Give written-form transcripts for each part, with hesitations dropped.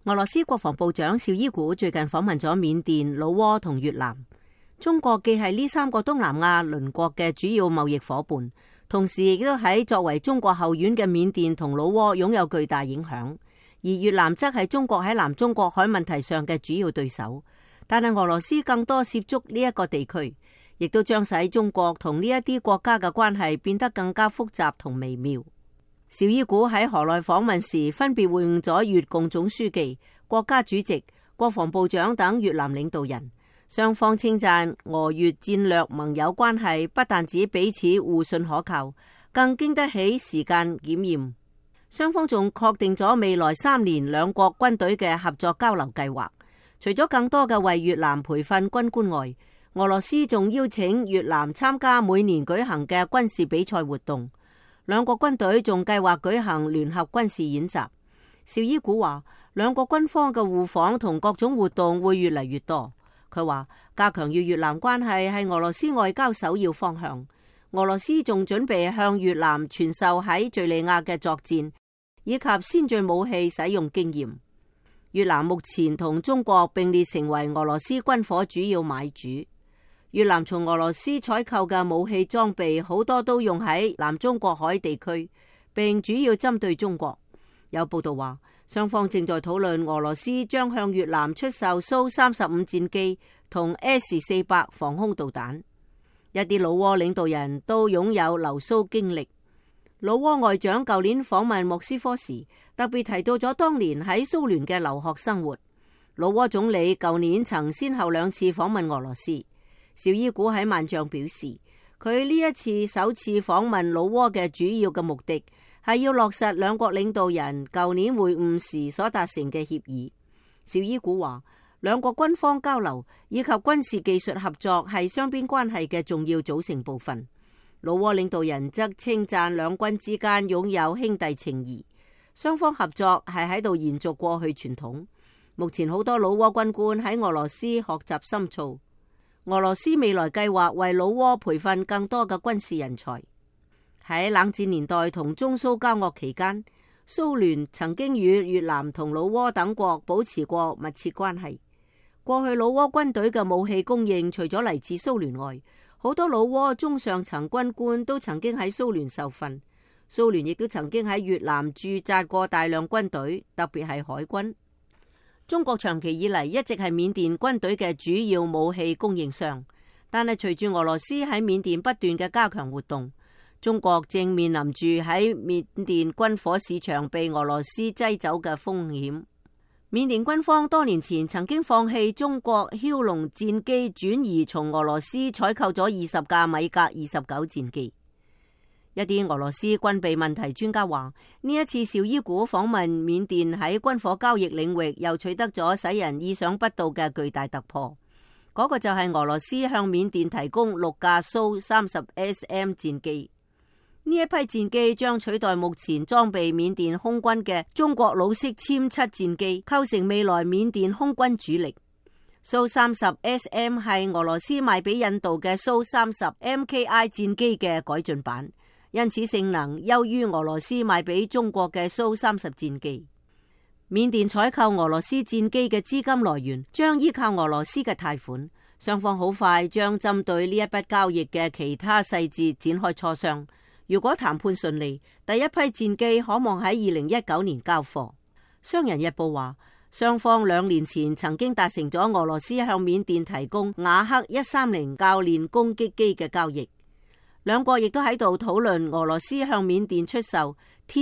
俄羅斯國防部長紹伊古最近訪問咗緬甸、老撾同越南。中國既係呢三個東南亞鄰國嘅主要貿易夥伴，同時亦都喺作為中國後院嘅緬甸同老撾擁有巨大影響。而越南則係中國喺南中國海問題上嘅主要對手。但係俄羅斯更多涉足呢一個地區，亦都將使中國同呢一啲國家嘅關係變得更加複雜同微妙。紹伊古喺河內訪問時，分別會晤咗越共總書記、國家主席、國防部長等越南領導人。雙方稱讚俄越戰略盟友關係不但止彼此互信可靠，更經得起時間檢驗。雙方仲確定咗未來3年兩國軍隊嘅合作交流計劃。除咗更多嘅為越南培訓軍官外，俄羅斯仲邀請越南參加每年舉行嘅軍事比賽活動。兩國軍隊仲計劃舉行聯合軍事演習。紹伊古話，兩國軍方嘅互訪同各種活動會越嚟越多。佢話，加強與越南關係係俄羅斯外交首要方向。俄羅斯仲準備向越南傳授喺敘利亞嘅作戰以及先進武器使用經驗。越南目前同中國並列成為俄羅斯軍火主要買主。越南從俄羅斯採購嘅武器裝備好多都用喺南中國海地區，並主要針對中國。有報道話，雙方正在討論俄羅斯將向越南出售蘇35戰機同 S-400防空導彈。一啲老撾領導人都擁有留蘇經歷。老撾外長舊年訪問莫斯科時，特別提到咗當年喺蘇聯嘅留學生活。老撾總理舊年曾先後2次訪問俄羅斯。紹伊古喺萬象表示，佢呢一次首次訪問老撾嘅主要嘅目的係要落實兩國領導人舊年會晤時所達成嘅協議。紹伊古話，兩國軍方交流以及軍事技術合作係雙邊關係嘅重要組成部分。老撾領導人則稱讚兩軍之間擁有兄弟情誼，雙方合作係喺度延續過去傳統。目前好多老撾軍官喺俄羅斯學習深造。俄羅斯未來計劃為老撾培訓更多嘅軍事人才。喺冷戰年代同中蘇交惡期間，蘇聯曾經與越南同老撾等國保持過密切關係。過去老撾軍隊嘅武器供應除咗嚟自蘇聯外，好多老撾中上層軍官都曾經喺蘇聯受訓。蘇聯亦都曾經喺越南駐紮過大量軍隊，特別係海軍。中國長期以嚟一直係緬甸軍隊嘅主要武器供應商，但係隨住俄羅斯喺緬甸不斷嘅加強活動，中國正面臨住喺緬甸軍火市場被俄羅斯擠走嘅風險。緬甸軍方多年前曾經放棄中國梟龍戰機，轉移從俄羅斯採購咗20架米格29戰機。一啲俄羅斯軍備問題專家話，呢一次紹伊古訪問緬甸喺軍火交易領域又取得咗使人意想不到嘅巨大突破。嗰個就係俄羅斯向緬甸提供6架蘇30 SM 戰機。呢一批戰機將取代目前裝備緬甸空軍嘅中國老式殲7戰機，構成未來緬甸空軍主力。蘇30 SM 係俄羅斯賣俾印度嘅蘇30 MKI 戰機嘅改進版，因此性能優於俄羅斯賣俾中國嘅蘇30戰機。緬甸採購俄羅斯戰機嘅資金來源將依靠俄羅斯嘅貸款，雙方好快將針對呢一筆交易嘅其他細節展開磋商。如果談判順利，第一批戰機可望喺2019年交貨。商人日報話，雙方2年前曾經達成咗俄羅斯向緬甸提供雅克130教練攻擊機嘅交易。兩國亦都喺度討論俄羅斯向緬甸出售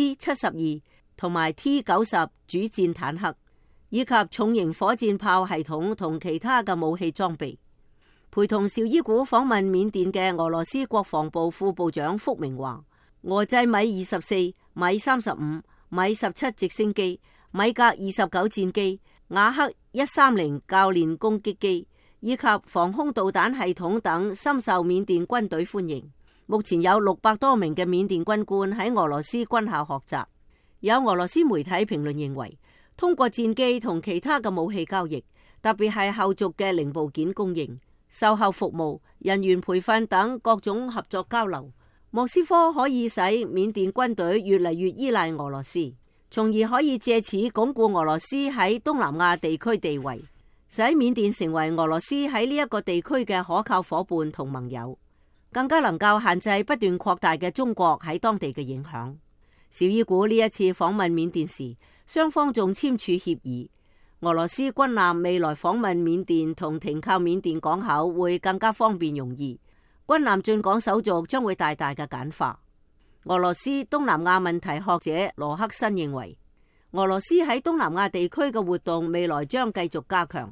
T-72同埋 T-90主戰坦克，以及重型火箭炮系統同其他嘅武器裝備。陪同紹伊古訪問緬甸嘅俄羅斯國防部副部長福明話，俄製米24、米35、米17直升機、米格29戰機、雅克130教練攻擊機以及防空導彈系統等深受緬甸軍隊歡迎。目前有600多名嘅緬甸軍官喺俄羅斯軍校學習。有俄羅斯媒體評論認為，通過戰機同其他嘅武器交易，特別係後續嘅零部件供應、售後服務、人員培訓等各種合作交流，莫斯科可以使緬甸軍隊越嚟越依賴俄羅斯。 從而可以借此鞏固俄羅斯喺東南亞地區地位，使緬甸成為俄羅斯喺呢一個地區嘅可靠夥伴同盟友，更加能夠限制不斷擴大嘅中國喺當地嘅影響。紹伊古呢一次訪問緬甸時，雙方仲簽署協議，俄羅斯軍艦未來訪問緬甸同停靠緬甸港口會更加方便容易，軍艦進港手續將會大大嘅簡化。俄羅斯東南亞問題學者羅克申認為，俄羅斯喺東南亞地區嘅活動未來將繼續加強。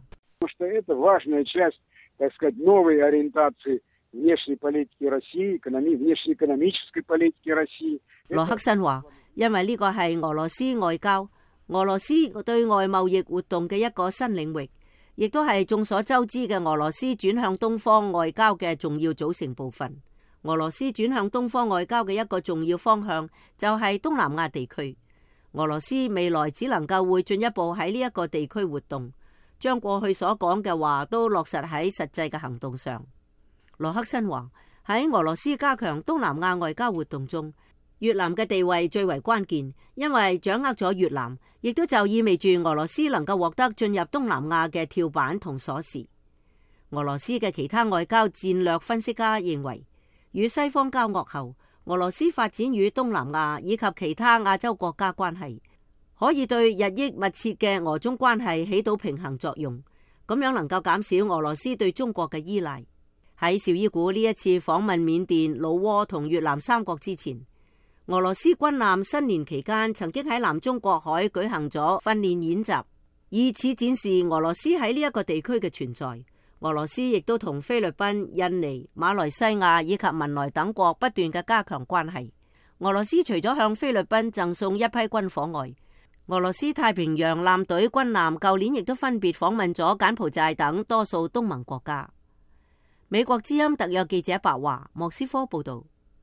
羅克申話，因為呢個係俄羅斯外交、俄羅斯對外貿易活動嘅一個新領域，亦都係眾所周知嘅俄羅斯轉向東方外交嘅重要組成部分。俄羅斯轉向東方外交嘅一個重要方向就係東南亞地區。俄羅斯未來只能夠會進一步喺呢一個地區活動，將過去所講嘅話都落實喺實際嘅行動上。羅克申話，喺俄羅斯加強東南亞外交活動中，越南嘅地位最為關鍵，因為掌握咗越南，亦都就意味住俄羅斯能夠獲得進入東南亞嘅跳板同鎖匙。俄羅斯嘅其他外交戰略分析家認為，與西方交惡後，俄羅斯發展與東南亞以及其他亞洲國家關係，可以對日益密切嘅俄中關係起到平衡作用，咁樣能夠減少俄羅斯對中國嘅依賴。喺紹伊古呢一次訪問緬甸、老撾同越南三國之前，俄羅斯軍艦新年期間曾經喺南中國海舉行咗訓練演習，以此展示俄羅斯喺呢一個地區嘅存在。俄羅斯亦都同菲律賓、印尼、馬來西亞以及文萊等國不斷嘅加強關係。俄羅斯除咗向菲律賓贈送一批軍火外，俄羅斯太平洋艦隊軍艦舊年亦都分別訪問咗柬埔寨等多數東盟國家。美國之音特約記者白華，莫斯科報道。